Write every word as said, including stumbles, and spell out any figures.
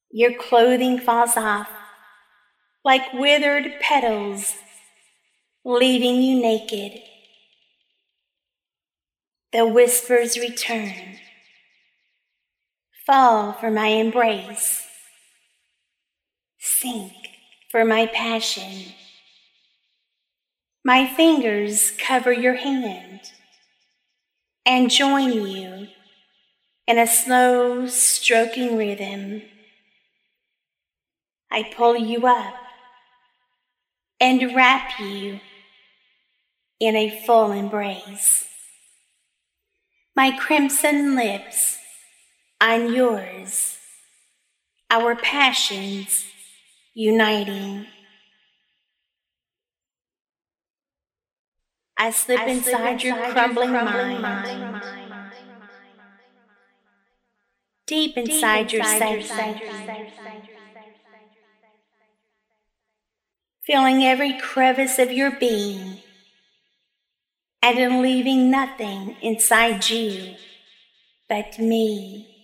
Your clothing falls off like withered petals, leaving you naked. The whispers return, fall for my embrace, sink for my passion. My fingers cover your hand and join you in a slow stroking rhythm. I pull you up and wrap you in a full embrace. My crimson lips on yours, our passions uniting. I slip, I inside, slip your inside crumbling, your crumbling mind, mind. Deep inside, Deep inside your psyche, filling every crevice of your being, and in leaving nothing inside you but me.